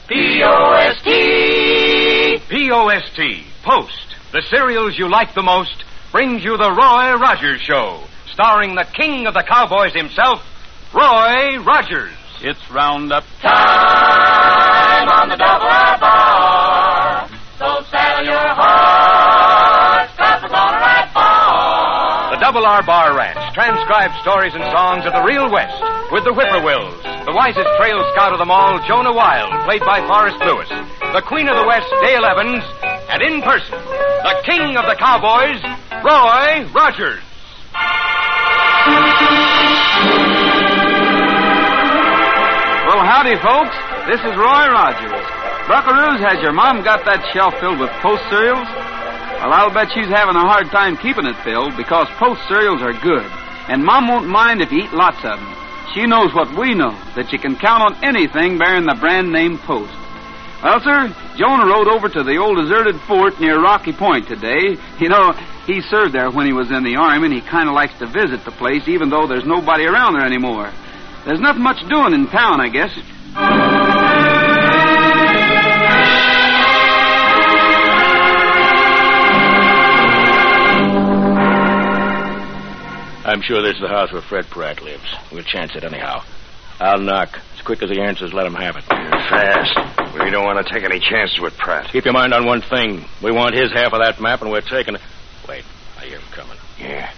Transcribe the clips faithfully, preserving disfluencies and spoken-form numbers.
P O S T. P O S T, Post, the cereals you like the most, brings you the Roy Rogers Show, starring the king of the cowboys himself, Roy Rogers. It's roundup time on the double R bar. So saddle your horse, 'cause we're gonna ride far. The Double R Bar Ranch transcribed stories and songs of the real West with the Whippoorwills, the wisest trail scout of them all, Jonah Wild, played by Forrest Lewis, the Queen of the West, Dale Evans, and in person, the king of the cowboys, Roy Rogers. Well, howdy, folks. This is Roy Rogers. Buckaroos, has your mom got that shelf filled with Post cereals? Well, I'll bet she's having a hard time keeping it filled because Post cereals are good, and Mom won't mind if you eat lots of them. She knows what we know, that you can count on anything bearing the brand name Post. Well, sir, Jonah rode over to the old deserted fort near Rocky Point today. You know, he served there when he was in the Army, and he kind of likes to visit the place even though there's nobody around there anymore. There's not much doing in town, I guess. I'm sure this is the house where Fred Pratt lives. We'll chance it anyhow. I'll knock. As quick as he answers, let him have it. Fast. We don't want to take any chances with Pratt. Keep your mind on one thing. We want his half of that map, and we're taking it. Wait, I hear him coming. Yeah.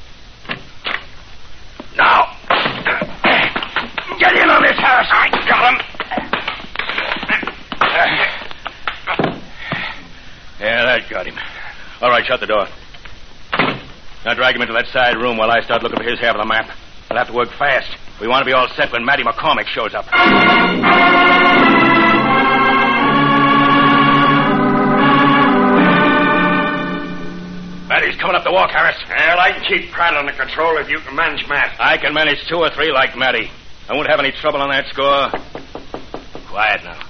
Now! Get in on this house. I got him. Yeah, that got him. All right, shut the door. Now drag him into that side room while I start looking for his half of the map. We'll have to work fast. We want to be all set when Matty McCormick shows up. Matty's coming up the walk, Harris. Well, I can keep Pratt under control if you can manage Matt. I can manage two or three like Matty. I won't have any trouble on that score. Quiet now.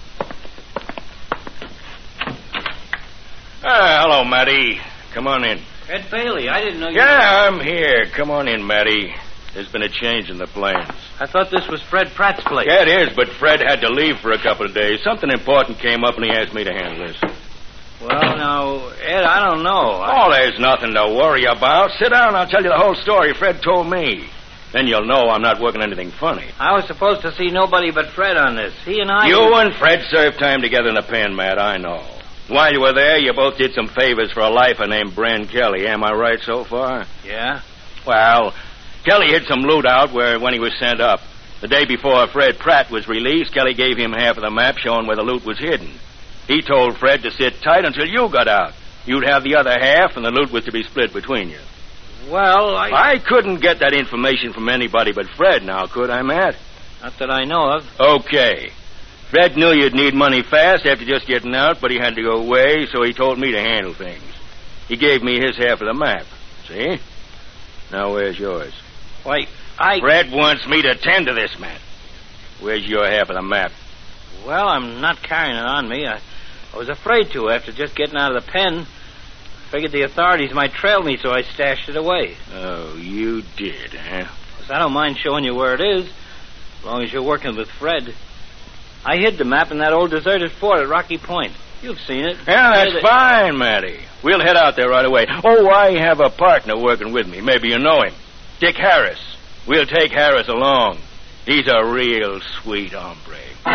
Ah, hello, Matty. Come on in. Fred Bailey, I didn't know you... Yeah, I'm here. Come on in, Matty. There's been a change in the plans. I thought this was Fred Pratt's place. Yeah, it is, but Fred had to leave for a couple of days. Something important came up, and he asked me to handle this. Well, now, Ed, I don't know. I... Oh, there's nothing to worry about. Sit down, I'll tell you the whole story Fred told me. Then you'll know I'm not working anything funny. I was supposed to see nobody but Fred on this. He and I... You and Fred served time together in the pen, Matt, I know. While you were there, you both did some favors for a lifer named Bren Kelly. Am I right so far? Yeah? Well, Kelly hid some loot out where when he was sent up. The day before Fred Pratt was released, Kelly gave him half of the map showing where the loot was hidden. He told Fred to sit tight until you got out. You'd have the other half, and the loot was to be split between you. Well, I... I couldn't get that information from anybody but Fred now, could I, Matt? Not that I know of. Okay. Fred knew you'd need money fast after just getting out, but he had to go away, so he told me to handle things. He gave me his half of the map. See? Now, where's yours? Why, I... Fred wants me to tend to this, Matt. Where's your half of the map? Well, I'm not carrying it on me. I, I was afraid to after just getting out of the pen. Figured the authorities might trail me, so I stashed it away. Oh, you did, huh? 'Cause I don't mind showing you where it is, as long as you're working with Fred. I hid the map in that old deserted fort at Rocky Point. You've seen it. Yeah, that's the... fine, Matty. We'll head out there right away. Oh, I have a partner working with me. Maybe you know him. Dick Harris. We'll take Harris along. He's a real sweet hombre.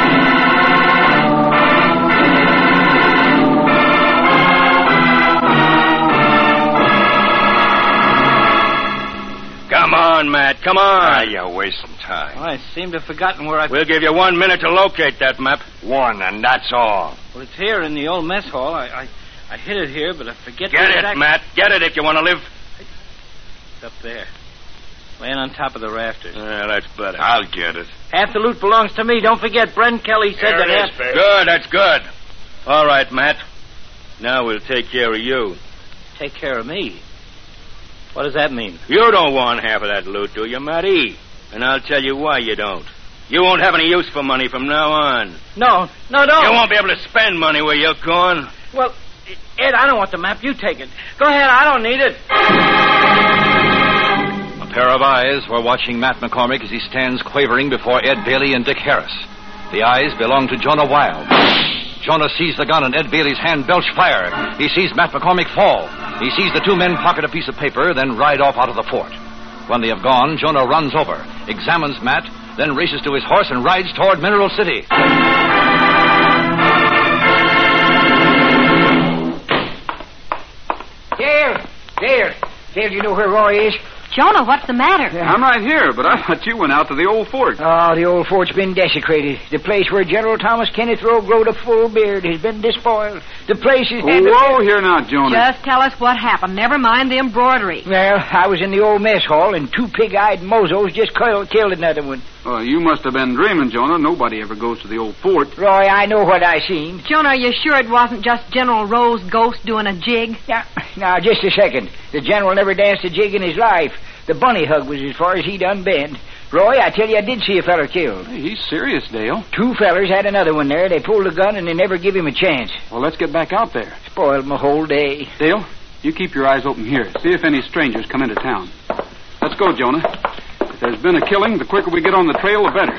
Come on, Matt. Come on. Ah, you're wasting time. Well, I seem to have forgotten where I... We'll give you one minute to locate that map. One, and that's all. Well, it's here in the old mess hall. I I, I hid it here, but I forget... Get it, exact... Matt. Get it if you want to live. It's up there. Laying on top of the rafters. Yeah, that's better. I'll get it. Half the loot belongs to me. Don't forget, Bren Kelly said there that it half... is, baby. Good, that's good. All right, Matt. Now we'll take care of you. Take care of me? What does that mean? You don't want half of that loot, do you, Matty? And I'll tell you why you don't. You won't have any use for money from now on. No, no, don't. You won't be able to spend money where you're going. Well, Ed, I don't want the map. You take it. Go ahead, I don't need it. A pair of eyes were watching Matt McCormick as he stands quavering before Ed Bailey and Dick Harris. The eyes belong to Jonah Wild. Jonah sees the gun in Ed Bailey's hand belch fire. He sees Matt McCormick fall. He sees the two men pocket a piece of paper, then ride off out of the fort. When they have gone, Jonah runs over, examines Matt, then races to his horse and rides toward Mineral City. Dale! Dale! Dale, do you know where Roy is? Jonah, what's the matter? I'm right here, but I thought you went out to the old fort. Oh, the old fort's been desecrated. The place where General Thomas Kenneth Rowe growed a full beard has been despoiled. The place is... Whoa, here now, Jonah. Just tell us what happened. Never mind the embroidery. Well, I was in the old mess hall, and two pig-eyed mozos just killed, killed another one. Oh, you must have been dreaming, Jonah. Nobody ever goes to the old fort. Roy, I know what I seen. Jonah, are you sure it wasn't just General Rowe's ghost doing a jig? Now, now, just a second. The general never danced a jig in his life. The bunny hug was as far as he'd unbend. Roy, I tell you, I did see a feller killed. Hey, he's serious, Dale. Two fellers had another one there. They pulled a gun, and they never give him a chance. Well, let's get back out there. Spoiled my whole day. Dale, you keep your eyes open here. See if any strangers come into town. Let's go, Jonah. If there's been a killing, the quicker we get on the trail, the better.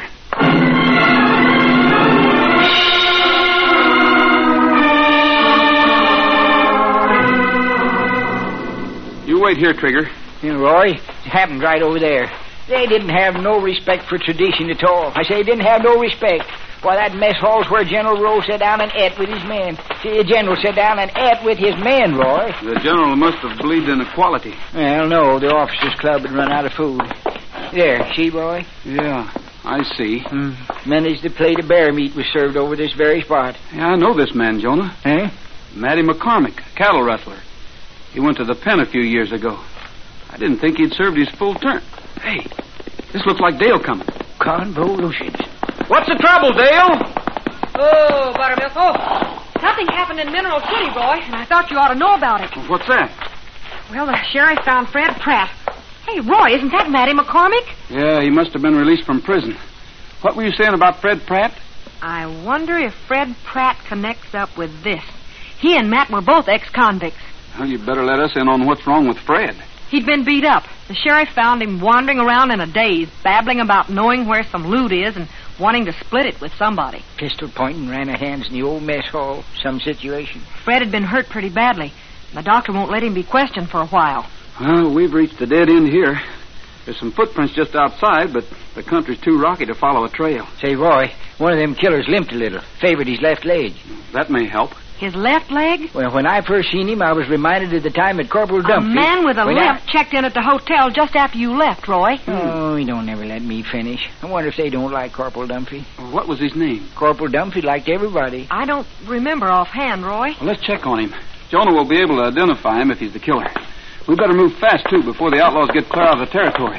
You wait here, Trigger. You know, Roy, it happened right over there. They didn't have no respect for tradition at all. I say, didn't have no respect. Why, that mess hall's where General Rowe sat down and ate with his men. See, the general sat down and ate with his men, Roy. The general must have believed in equality. Well, no, the officers' club had run out of food. There, see, Roy? Yeah, I see. Mm. Managed to plate of bear meat was served over this very spot. Yeah, I know this man, Jonah. Eh? Matty McCormick, cattle rustler. He went to the pen a few years ago. I didn't think he'd served his full term. Hey, this looks like Dale coming. Convolutions. What's the trouble, Dale? Oh, Buttermilk. Oh, something happened in Mineral City, Roy, and I thought you ought to know about it. What's that? Well, the sheriff found Fred Pratt. Hey, Roy, isn't that Matty McCormick? Yeah, he must have been released from prison. What were you saying about Fred Pratt? I wonder if Fred Pratt connects up with this. He and Matt were both ex-convicts. Well, you better let us in on what's wrong with Fred. He'd been beat up. The sheriff found him wandering around in a daze, babbling about knowing where some loot is and wanting to split it with somebody. Pistol pointing, ran her hands in the old mess hall. Some situation. Fred had been hurt pretty badly. The doctor won't let him be questioned for a while. Well, we've reached the dead end here. There's some footprints just outside, but the country's too rocky to follow a trail. Say, Roy, one of them killers limped a little. Favored his left leg. That may help. His left leg? Well, when I first seen him, I was reminded of the time that Corporal Dumpy... A man with a when limp I... checked in at the hotel just after you left, Roy. Oh, he don't ever let me finish. I wonder if they don't like Corporal Dumpy. What was his name? Corporal Dumpy liked everybody. I don't remember offhand, Roy. Well, let's check on him. Jonah will be able to identify him if he's the killer. We better move fast, too, before the outlaws get clear out of the territory.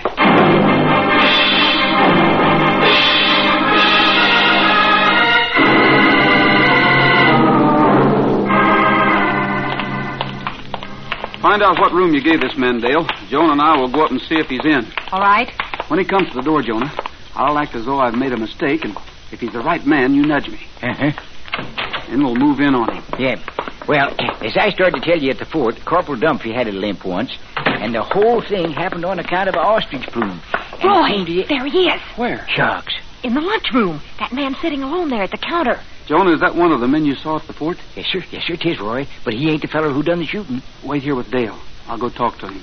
Find out what room you gave this man, Dale. Jonah and I will go up and see if he's in. All right. When he comes to the door, Jonah, I'll act as though I've made a mistake, and if he's the right man, you nudge me. Uh-huh. Then we'll move in on him. Yeah. Well, as I started to tell you at the fort, Corporal Dumpy had a limp once, and the whole thing happened on account of an ostrich plume. And Roy, it seemed to... there he is. Where? Shucks. In the lunchroom. That man sitting alone there at the counter. Jonah, is that one of the men you saw at the fort? Yes, sir. Yes, sir, it is, Roy. But he ain't the feller who done the shooting. Wait here with Dale. I'll go talk to him.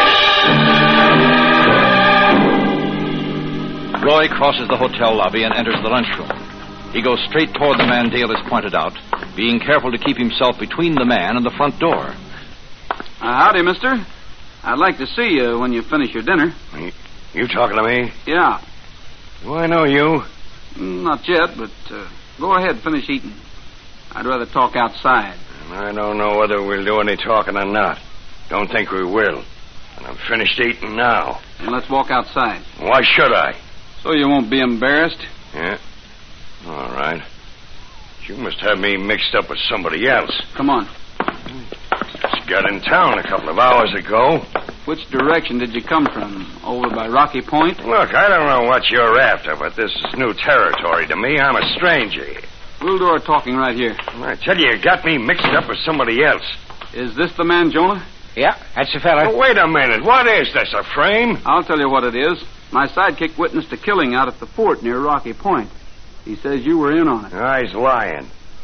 Roy crosses the hotel lobby and enters the lunchroom. He goes straight toward the man Dale has pointed out, being careful to keep himself between the man and the front door. Uh, howdy, mister. I'd like to see you when you finish your dinner. You, you talking to me? Yeah. Do I know you? Not yet, but uh, go ahead, finish eating. I'd rather talk outside. I don't know whether we'll do any talking or not. Don't think we will. And I'm finished eating now. Then let's walk outside. Why should I? So you won't be embarrassed? Yeah. All right. You must have me mixed up with somebody else. Come on. Just got in town a couple of hours ago. Which direction did you come from? Over by Rocky Point? Look, I don't know what you're after, but this is new territory to me. I'm a stranger here. We'll do our talking right here. I tell you, you got me mixed up with somebody else. Is this the man, Jonah? Yeah, that's the feller. Oh, wait a minute. What is this, a frame? I'll tell you what it is. My sidekick witnessed a killing out at the fort near Rocky Point. He says you were in on it. Ah, he's lying.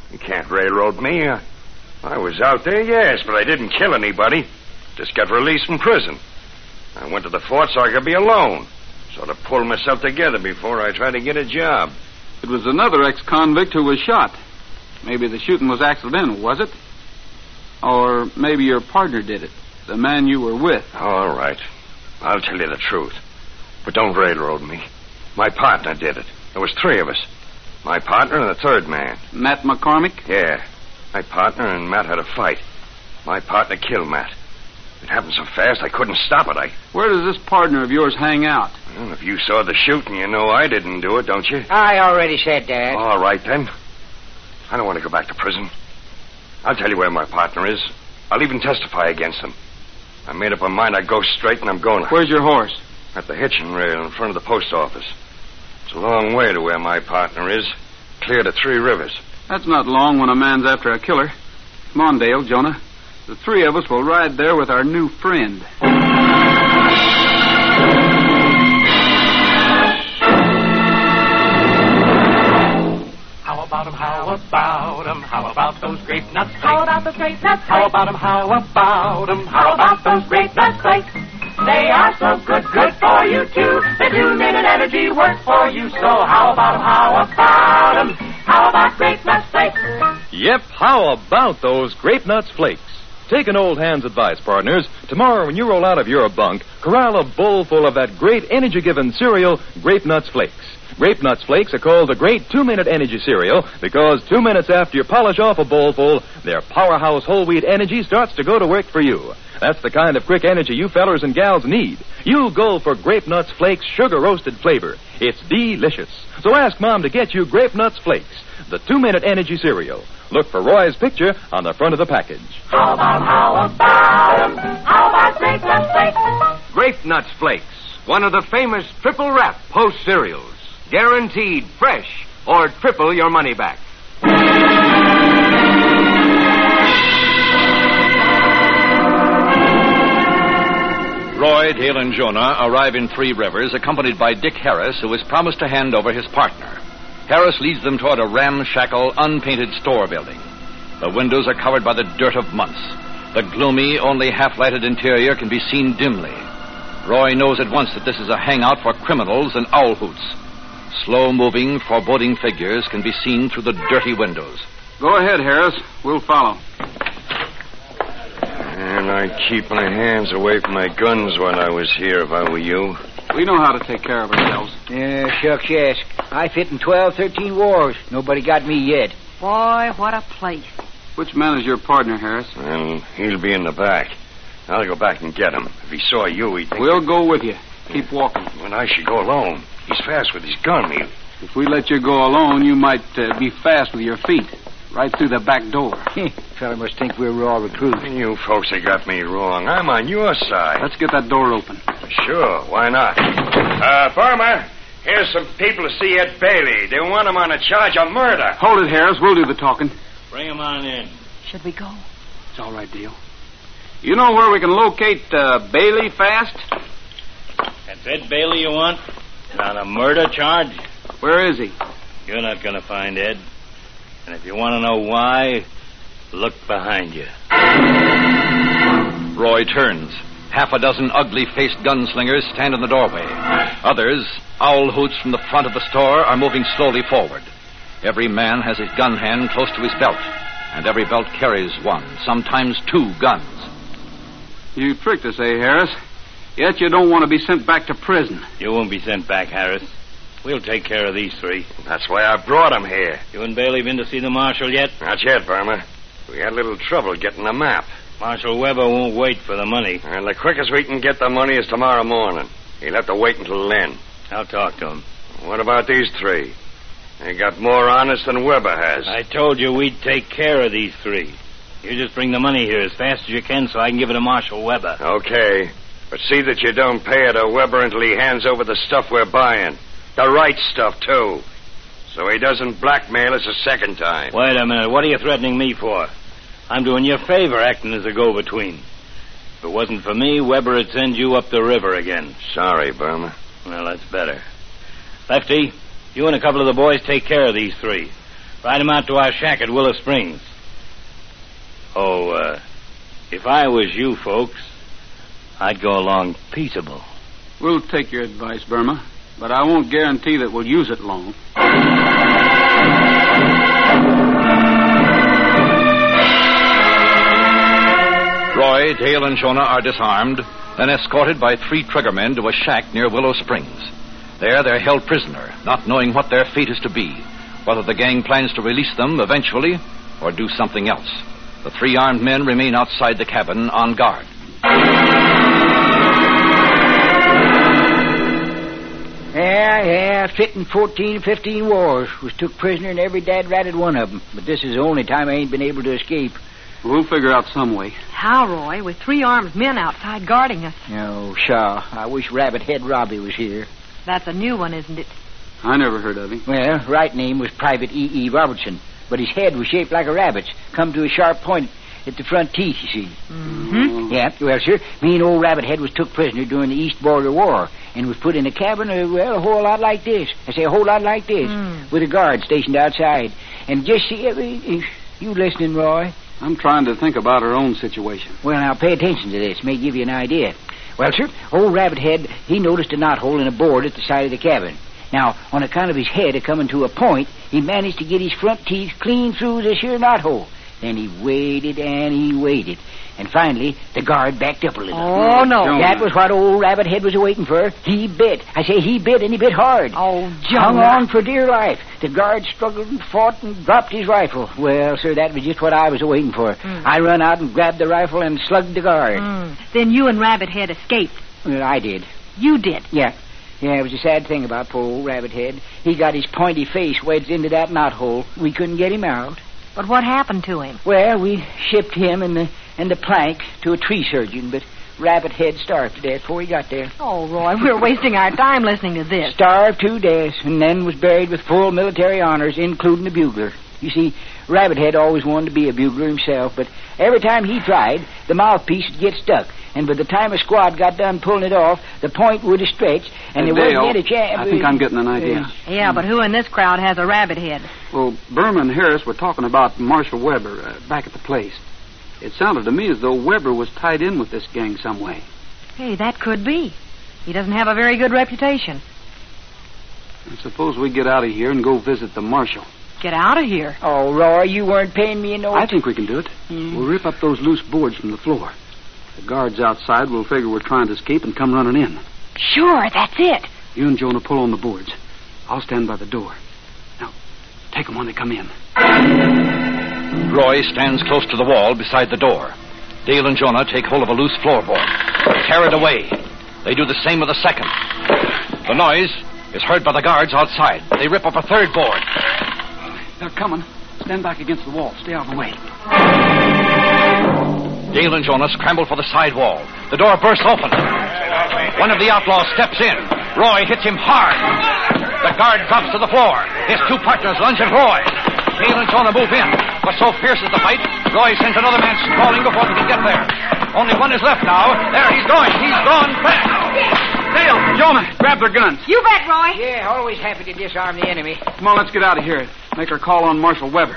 You can't railroad me. I, I was out there, yes, but I didn't kill anybody. Just got released from prison. I went to the fort so I could be alone. Sort of pulled myself together before I tried to get a job. It was another ex-convict who was shot. Maybe the shooting was accidental, was it? Or maybe your partner did it, the man you were with. All right. I'll tell you the truth. But don't railroad me. My partner did it. There was three of us. My partner and the third man. Matt McCormick? Yeah. My partner and Matt had a fight. My partner killed Matt. It happened so fast I couldn't stop it. I. Where does this partner of yours hang out? Well, if you saw the shooting, you know I didn't do it, don't you? I already said that. All right, then. I don't want to go back to prison. I'll tell you where my partner is. I'll even testify against him. I made up my mind I'd go straight, and I'm going. Where's your horse? At the hitching rail in front of the post office. It's a long way to where my partner is. Clear to Three Rivers. That's not long when a man's after a killer. Come on, Dale, Jonah. The three of us will ride there with our new friend. How about 'em, how about 'em, how about those grape nuts flakes? How about those grape nuts How about 'em, how about 'em, how about those grape nuts flakes? They are so good, good for you too. The two-minute energy works for you. So how about 'em, how about 'em, how about grape nuts flakes? Yep, how about those Grape Nuts Flakes? Take an old hand's advice, partners. Tomorrow when you roll out of your bunk, corral a bowl full of that great energy-giving cereal, Grape Nuts Flakes. Grape Nuts Flakes are called the great two-minute energy cereal because two minutes after you polish off a bowlful, their powerhouse whole wheat energy starts to go to work for you. That's the kind of quick energy you fellers and gals need. You go for Grape Nuts Flakes sugar-roasted flavor. It's delicious. So ask Mom to get you Grape Nuts Flakes, the two-minute energy cereal. Look for Roy's picture on the front of the package. How about, how about 'em, how about grape nuts flakes? Grape Nuts Flakes, one of the famous triple wrap Post cereals. Guaranteed fresh or triple your money back. Roy, Dale, and Jonah arrive in Three Rivers, accompanied by Dick Harris, who has promised to hand over his partner. Harris leads them toward a ramshackle, unpainted store building. The windows are covered by the dirt of months. The gloomy, only half-lighted interior can be seen dimly. Roy knows at once that this is a hangout for criminals and owl hoots. Slow-moving, foreboding figures can be seen through the dirty windows. Go ahead, Harris. We'll follow. And I'd keep my hands away from my guns when I was here if I were you. We know how to take care of ourselves. Yeah, shucks, yes. I fit in twelve, thirteen wars. Nobody got me yet. Boy, what a place. Which man is your partner, Harris? Well, he'll be in the back. I'll go back and get him. If he saw you, he'd think... We'll go with you. Keep walking. Well, I should go alone. He's fast with his gun. He'll... If we let you go alone, you might uh, be fast with your feet. Right through the back door. Fella must think we're raw recruits. You folks have got me wrong. I'm on your side. Let's get that door open. Sure, why not? Uh, Farmer, here's some people to see Ed Bailey. They want him on a charge of murder. Hold it, Harris. We'll do the talking. Bring him on in. Should we go? It's all right, Dale. You know where we can locate uh, Bailey fast? That's Ed Bailey you want? On a murder charge? Where is he? You're not going to find Ed. And if you want to know why, look behind you. Roy turns. Half a dozen ugly-faced gunslingers stand in the doorway. Others, owl hoots from the front of the store, are moving slowly forward. Every man has his gun hand close to his belt, and every belt carries one, sometimes two guns. You tricked us, eh, Harris? Yet you don't want to be sent back to prison. You won't be sent back, Harris. We'll take care of these three. That's why I brought him here. You and Bailey been to see the marshal yet? Not yet, Farmer. We had a little trouble getting the map. Marshal Weber won't wait for the money. And the quickest we can get the money is tomorrow morning. He'll have to wait until then. I'll talk to him. What about these three? They got more honest than Weber has. I told you we'd take care of these three. You just bring the money here as fast as you can so I can give it to Marshal Weber. Okay. But see that you don't pay it to Weber until he hands over the stuff we're buying. The right stuff, too. So he doesn't blackmail us a second time. Wait a minute. What are you threatening me for? I'm doing you a favor acting as a go-between. If it wasn't for me, Weber would send you up the river again. Sorry, Burma. Well, that's better. Lefty, you and a couple of the boys take care of these three. Ride him out to our shack at Willow Springs. Oh, uh, if I was you folks, I'd go along peaceable. We'll take your advice, Burma, but I won't guarantee that we'll use it long. Roy, Dale, and Jonah are disarmed, then escorted by three triggermen to a shack near Willow Springs. There, they're held prisoner, not knowing what their fate is to be, whether the gang plans to release them eventually or do something else. The three armed men remain outside the cabin on guard. Yeah, yeah, fitting fourteen or fifteen wars. Was took prisoner in every dad-ratted one of them. But this is the only time I ain't been able to escape. We'll figure out some way. How, Roy? With three armed men outside guarding us. Oh, Shaw, I wish Rabbit Head Robbie was here. That's a new one, isn't it? I never heard of him. Well, right name was Private E E. Robertson, but his head was shaped like a rabbit's, come to a sharp point at the front teeth, you see. Mm-hmm. Yeah, well, sir, me and old Rabbit Head was took prisoner during the East Border War and was put in a cabin, uh, well, a whole lot like this. I say a whole lot like this, Mm. with a guard stationed outside. And just see, uh, uh, you listening, Roy? I'm trying to think about our own situation. Well, now, pay attention to this. May give you an idea. Well, sir, old Rabbit Head, he noticed a knothole in a board at the side of the cabin. Now, on account of his head a coming to a point, he managed to get his front teeth clean through this here knothole. Then he waited and he waited. And finally, the guard backed up a little. Oh, no. That was what old Rabbit Head was waiting for. He bit. I say he bit, and he bit hard. Oh, Hung Jonah. on for dear life. The guard struggled and fought and dropped his rifle. Well, sir, that was just what I was waiting for. Mm. I run out and grabbed the rifle and slugged the guard. Mm. Then you and Rabbit Head escaped. Well, I did. You did. Yeah. Yeah, it was a sad thing about poor old Rabbit Head. He got his pointy face wedged into that knothole. We couldn't get him out. But what happened to him? Well, we shipped him and the and the plank to a tree surgeon, but Rabbit Head starved to death before he got there. Oh, Roy, we're wasting our time listening to this. Starved to death, and then was buried with full military honors, including the bugler. You see, Rabbit Head always wanted to be a bugler himself, but every time he tried, the mouthpiece would get stuck. And by the time a squad got done pulling it off, the point would have stretched, and Hey, there Dale, wouldn't get a chance. I think I'm getting an idea. Yeah, but who in this crowd has a rabbit head? Well, Burma and Harris were talking about Marshal Weber uh, back at the place. It sounded to me as though Weber was tied in with this gang some way. Hey, that could be. He doesn't have a very good reputation. I suppose we get out of here and go visit the marshal. Get out of here. Oh, Roy, you weren't paying me no... I think we can do it. Hmm. We'll rip up those loose boards from the floor. The guards outside will figure we're trying to escape and come running in. Sure, that's it. You and Jonah pull on the boards. I'll stand by the door. Now, take them when they come in. Roy stands close to the wall beside the door. Dale and Jonah take hold of a loose floorboard. Tear it away. They do the same with the second. The noise is heard by the guards outside. They rip up a third board. They're coming. Stand back against the wall. Stay out of the way. Dale and Jonah scramble for the side wall. The door bursts open. One of the outlaws steps in. Roy hits him hard. The guard drops to the floor. His two partners lunge at Roy. Dale and Jonah move in. But so fierce is the fight, Roy sends another man sprawling before they can get there. Only one is left now. There he's going. He's gone fast. Dale, Jonah, grab their guns. You bet, Roy. Yeah, always happy to disarm the enemy. Come on, let's get out of here. Make our call on Marshal Weber.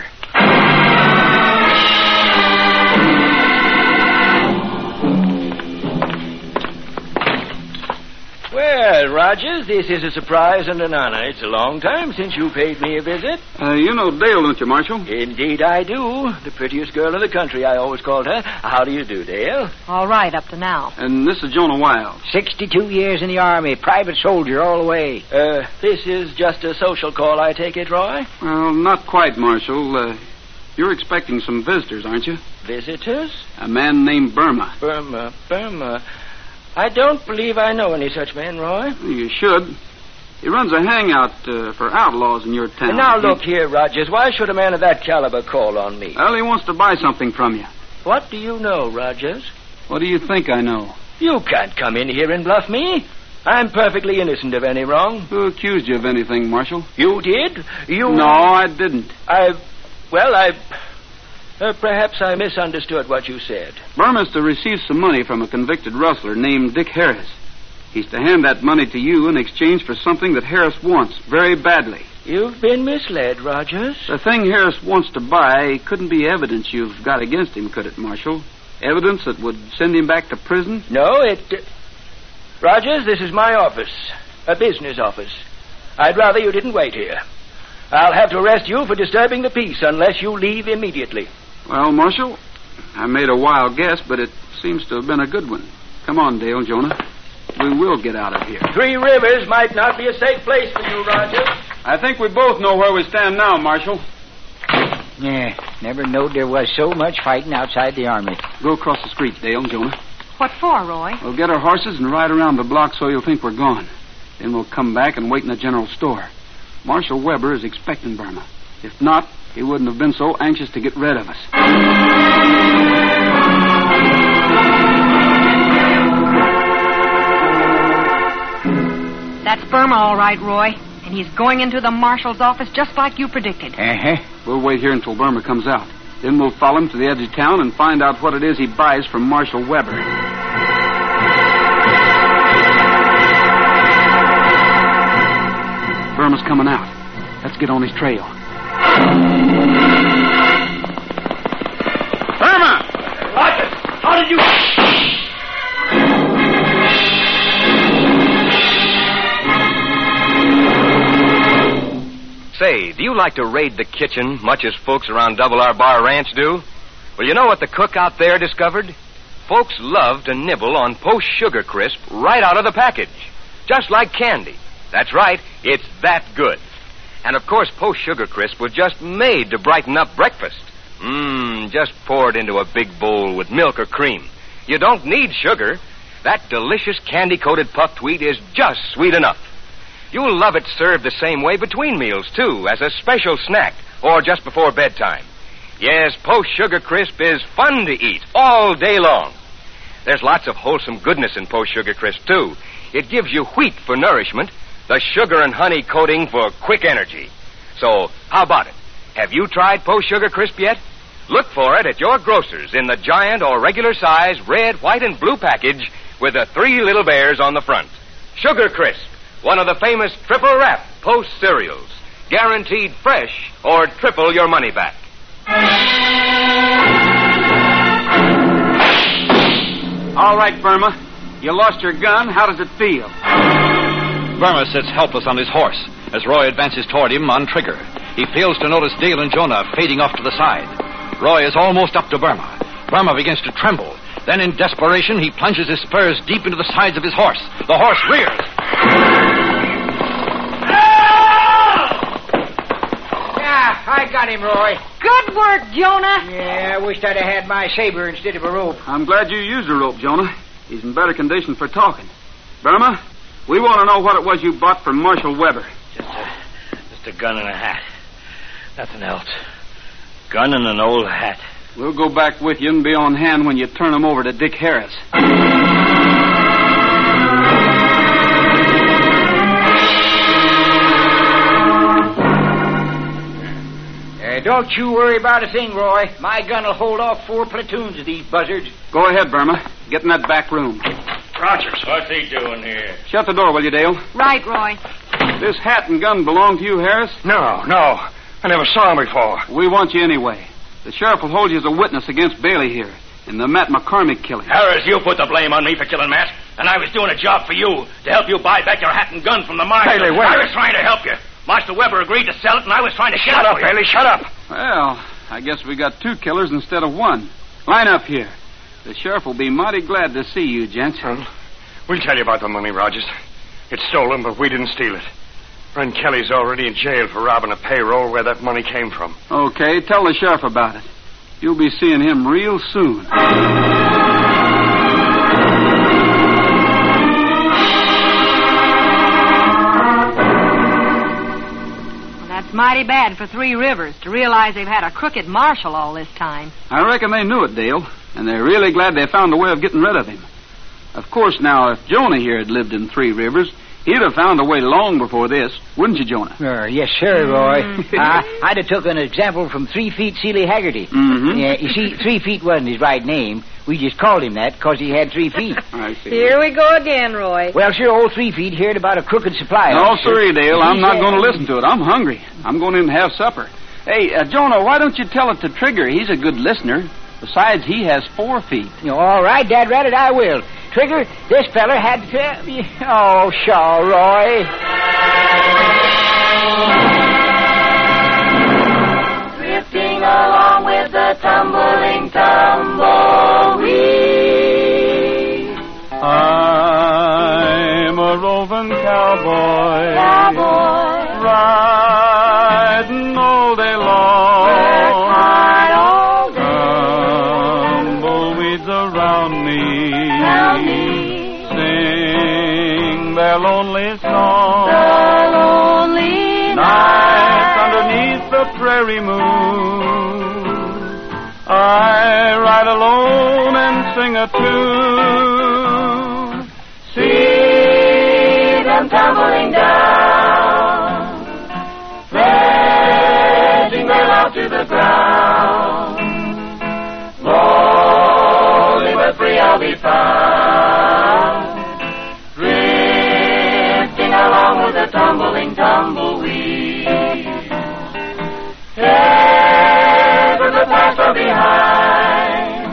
Well, Rogers, this is a surprise and an honor. It's a long time since you paid me a visit. Uh, you know Dale, don't you, Marshal? Indeed I do. The prettiest girl in the country, I always called her. How do you do, Dale? All right, up to now. And this is Jonah Wild. Sixty-two years in the Army, private soldier all the way. Uh, this is just a social call, I take it, Roy? Well, not quite, Marshal. Uh, you're expecting some visitors, aren't you? Visitors? A man named Burma. Burma, Burma. I don't believe I know any such man, Roy. You should. He runs a hangout uh, for outlaws in your town. And now look here, Rogers. Why should a man of that caliber call on me? Well, he wants to buy something from you. What do you know, Rogers? What do you think I know? You can't come in here and bluff me. I'm perfectly innocent of any wrong. Who accused you of anything, Marshal? You did? You... No, I didn't. I... Well, I... Uh, perhaps I misunderstood what you said. Burma's to receive some money from a convicted rustler named Dick Harris. He's to hand that money to you in exchange for something that Harris wants very badly. You've been misled, Rogers. The thing Harris wants to buy couldn't be evidence you've got against him, could it, Marshal? Evidence that would send him back to prison? No, it... Uh, Rogers, this is my office. A business office. I'd rather you didn't wait here. I'll have to arrest you for disturbing the peace unless you leave immediately. Well, Marshal, I made a wild guess, but it seems to have been a good one. Come on, Dale, Jonah. We will get out of here. Three Rivers might not be a safe place for you, Rogers. I think we both know where we stand now, Marshal. Yeah, never knowed there was so much fighting outside the army. Go across the street, Dale, Jonah. What for, Roy? We'll get our horses and ride around the block so you'll think we're gone. Then we'll come back and wait in the general store. Marshal Weber is expecting Burma. If not, he wouldn't have been so anxious to get rid of us. That's Burma, all right, Roy. And he's going into the marshal's office just like you predicted. Uh-huh. We'll wait here until Burma comes out. Then we'll follow him to the edge of town and find out what it is he buys from Marshal Weber. Burma's coming out. Let's get on his trail. Burma! Rogers, how did you... Say, do you like to raid the kitchen much as folks around Double R Bar Ranch do? Well, you know what the cook out there discovered? Folks love to nibble on Post Sugar Crisp right out of the package. Just like candy. That's right, it's that good. And of course, Post Sugar Crisp was just made to brighten up breakfast. Mmm, just pour it into a big bowl with milk or cream. You don't need sugar. That delicious candy-coated puffed wheat is just sweet enough. You'll love it served the same way between meals, too, as a special snack or just before bedtime. Yes, Post Sugar Crisp is fun to eat all day long. There's lots of wholesome goodness in Post Sugar Crisp, too. It gives you wheat for nourishment, the sugar and honey coating for quick energy. So, how about it? Have you tried Post Sugar Crisp yet? Look for it at your grocer's in the giant or regular size red, white, and blue package with the three little bears on the front. Sugar Crisp, one of the famous triple wrap Post cereals. Guaranteed fresh or triple your money back. All right, Burma. You lost your gun. How does it feel? Burma sits helpless on his horse as Roy advances toward him on trigger. He fails to notice Dale and Jonah fading off to the side. Roy is almost up to Burma. Burma begins to tremble. Then, in desperation, he plunges his spurs deep into the sides of his horse. The horse rears. Yeah, I got him, Roy. Good work, Jonah. Yeah, I wished I'd have had my saber instead of a rope. I'm glad you used a rope, Jonah. He's in better condition for talking. Burma, we want to know what it was you bought from Marshal Weber. Just a, just a gun and a hat. Nothing else. Gun and an old hat. We'll go back with you and be on hand when you turn them over to Dick Harris. Uh, don't you worry about a thing, Roy. My gun'll hold off four platoons of these buzzards. Go ahead, Burma. Get in that back room. Rogers, what's he doing here? Shut the door, will you, Dale? Right, Roy. This hat and gun belong to you, Harris? No, no. I never saw him before. We want you anyway. The sheriff will hold you as a witness against Bailey here in the Matt McCormick killing. Harris, you put the blame on me for killing Matt, and I was doing a job for you to help you buy back your hat and gun from the marshal. Bailey, wait. I was trying to help you. Marshal Weber agreed to sell it, and I was trying to Shut up, Bailey, shut up. Well, I guess we got two killers instead of one. Line up here. The sheriff will be mighty glad to see you, gents. Well, we'll tell you about the money, Rogers. It's stolen, but we didn't steal it. Ren Kelly's already in jail for robbing a payroll where that money came from. Okay, tell the sheriff about it. You'll be seeing him real soon. Well, that's mighty bad for Three Rivers to realize they've had a crooked marshal all this time. I reckon they knew it, Dale, and they're really glad they found a way of getting rid of him. Of course, now, if Jonah here had lived in Three Rivers, he'd have found a way long before this, wouldn't you, Jonah? Uh, yes, sir, Roy. uh, I'd have took an example from Three Feet Seeley Haggerty. Mm-hmm. Yeah, you see, Three Feet wasn't his right name. We just called him that because he had three feet. I see. Here we go again, Roy. Well, sure, old Three Feet heard about a crooked supply. No, officer. sirree, Dale. I'm He not said- going to listen to it. I'm hungry. I'm going in and have supper. Hey, uh, Jonah, why don't you tell it to Trigger? He's a good listener. Besides, he has four feet. All right, Dad Rabbit, I will. Trigger, this feller had to tell me. Oh, pshaw, Roy. Drifting along with the tumbling tumbleweed. I'm a roving cowboy. Cowboy. Riding all day long. Work hard all day. Tumbleweeds around me. Around me. Sing their lonely song. The lonely Nights underneath the prairie moon. I ride alone and sing a tune. See them tumbling down, pledging their love to the ground. Lonely but free I'll be found, drifting along with the tumbling tumbleweed. Ever the past or behind,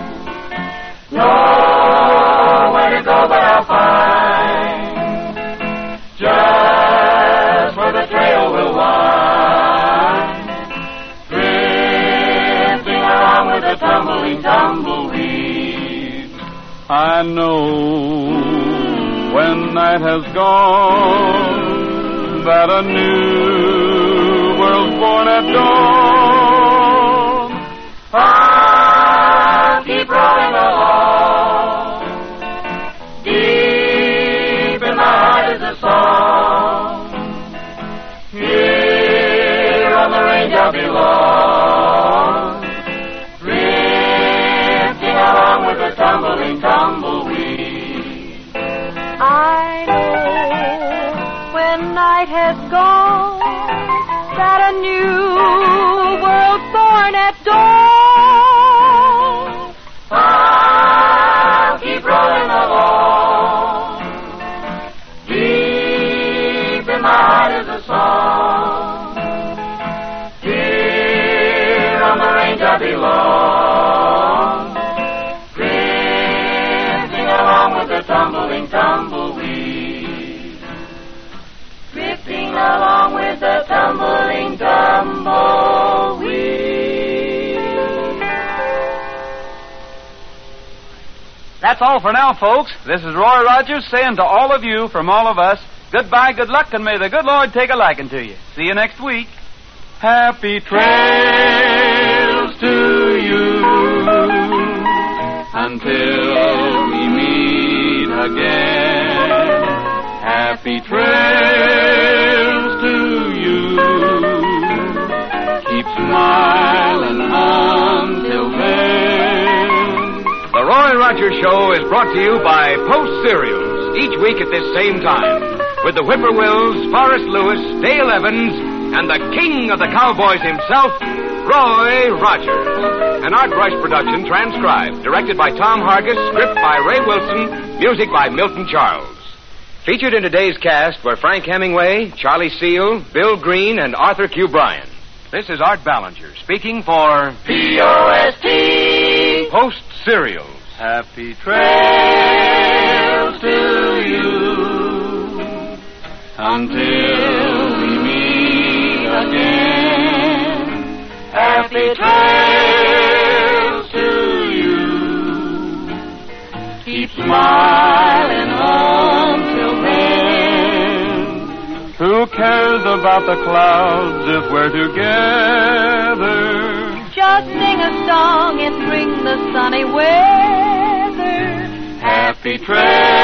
nowhere to go but I'll find just where the trail will wind, drifting along with the tumbling tumbleweed. I know when night has gone that a new world's born at dawn. I'll keep rolling along. Deep in my heart is a song. Here on the range I belong, drifting along with the tumbling tumbleweed. I know when night has gone that a new world's born at dawn. I'll keep rolling along. Deep in my heart is a song. Here on the range I belong, drifting along with the tumbling tumbleweed. Drifting along with the tumbling tumbleweed. That's all for now, folks. This is Roy Rogers saying to all of you from all of us, goodbye, good luck, and may the good Lord take a liking to you. See you next week. Happy trails to you until we meet again. Happy trails to you. Keep smiling until then. The Roy Rogers Show is brought to you by Post Cereals, each week at this same time, with the Whippoorwills, Forrest Lewis, Dale Evans, and the king of the cowboys himself, Roy Rogers. An Art Rush production transcribed, directed by Tom Hargis, script by Ray Wilson, music by Milton Charles. Featured in today's cast were Frank Hemingway, Charlie Seal, Bill Green, and Arthur Q. Bryan. This is Art Ballinger speaking for P O S T. Post Cereals. Happy trails to you until we meet again. Happy trails to you. Keep smiling until then. Who cares about the clouds if we're together? Just sing a song and bring the sunny weather. Happy trails